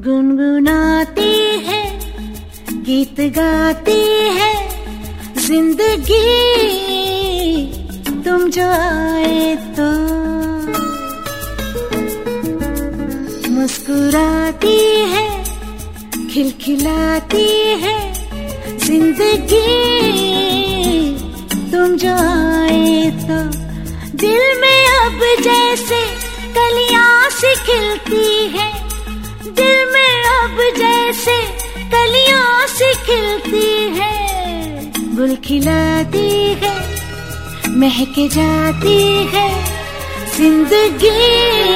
गुनगुनाती है, गीत गाती है जिंदगी, तुम जो आए तो मुस्कुराती है, खिलखिलाती है जिंदगी, तुम जो आए तो। दिल में अब जैसे कलियां सी खिलती है, दिल में अब जैसे कलियां सी खिलती है, गुल खिलाती है, महक जाती है जिंदगी,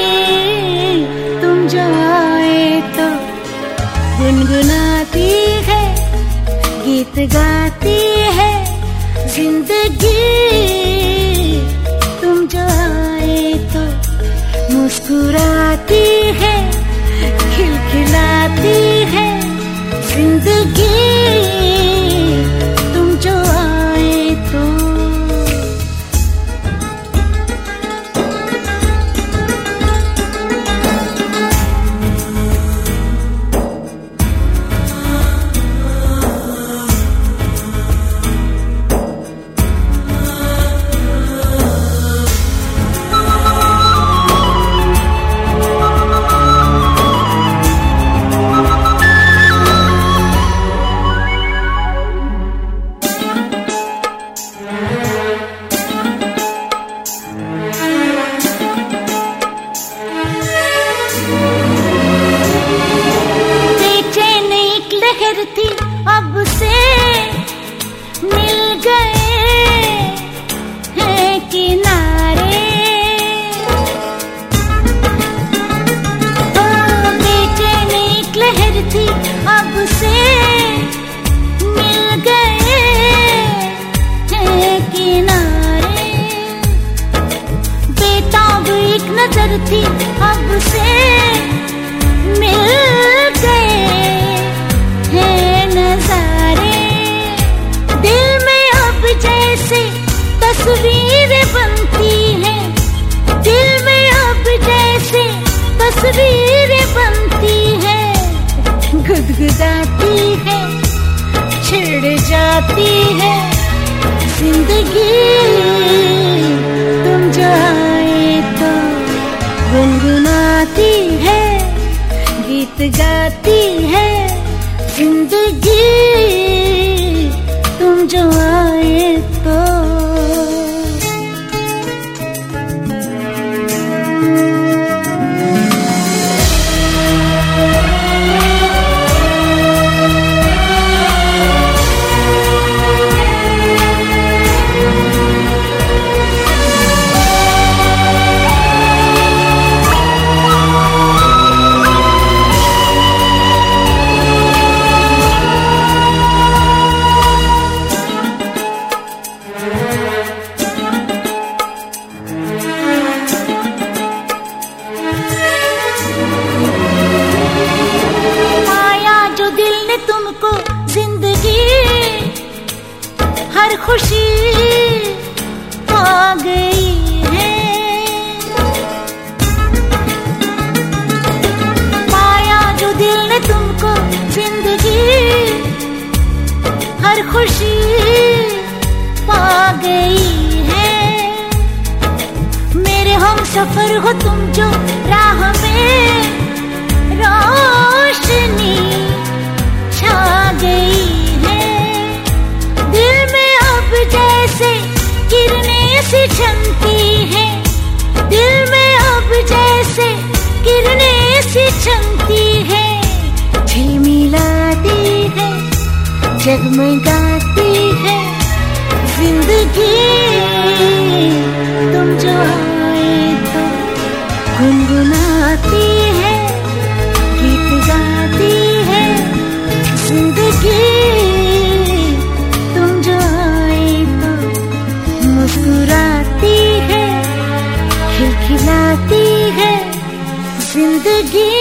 तुम जो आए तो। गुनगुनाती है, गीत गाती है जिंदगी, तुम जो आए तो। मुस्कुराती है, खिलखिलाती है जिंदगी, तुम जो आए तो। थी अब से मिल गए हैं किनारे, बेचैन एक लहर थी अब से मिल गए हैं किनारे, बेताब एक नजर थी अब से मिल गए है नजारे। दिल में अब जैसे तस्वीरें बनती हैं, दिल में अब जैसे तस्वीरें बनती हैं, गुदगुदाती है, छिड़ जाती है जिंदगी, तुम जो आए तो। गुनगुनाती है, गीत गाती है जिंदगी, तुम जो आए तो। तुमको जिंदगी हर खुशी आ गई है, पाया जो दिल ने तुमको जिंदगी हर खुशी पा गई है। मेरे हम सफर हो तुम जो राह में रोशनी छा गई है, दिल में अब जैसे किरणें सी चमकी है, दिल में अब जैसे किरणें सी चमकी है, झिलमिलाती है, जगमगाती है जिंदगी, तुम जो आए तो। गुनगुनाती है, गीत गाती है जिंदगी, तुम जो आए तो। मुस्कुराती है, खिलखिलाती है जिंदगी,